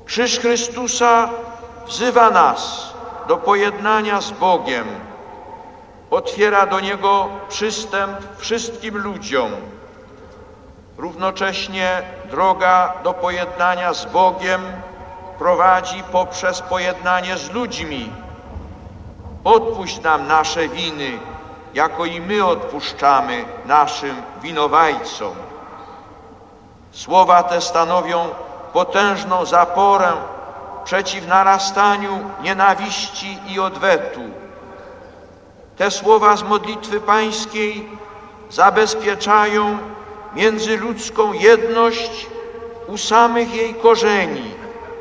Krzyż Chrystusa wzywa nas do pojednania z Bogiem, otwiera do Niego przystęp wszystkim ludziom. Równocześnie droga do pojednania z Bogiem prowadzi poprzez pojednanie z ludźmi. Odpuść nam nasze winy, jako i my odpuszczamy naszym winowajcom. Słowa te stanowią potężną zaporę przeciw narastaniu nienawiści i odwetu. Te słowa z modlitwy pańskiej zabezpieczają międzyludzką jedność u samych jej korzeni.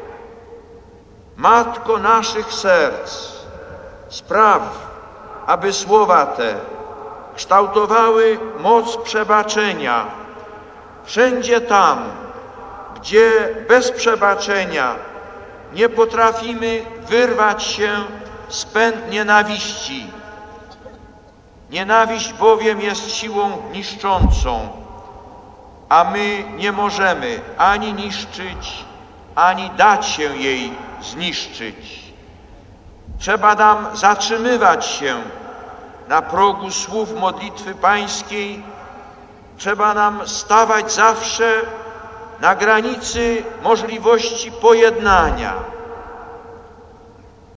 Matko naszych serc, spraw, aby słowa te kształtowały moc przebaczenia wszędzie tam, gdzie bez przebaczenia nie potrafimy wyrwać się z pęd nienawiści. Nienawiść bowiem jest siłą niszczącą, a my nie możemy ani niszczyć, ani dać się jej zniszczyć. Trzeba nam zatrzymywać się na progu słów modlitwy pańskiej, trzeba nam stawać zawsze na granicy możliwości pojednania.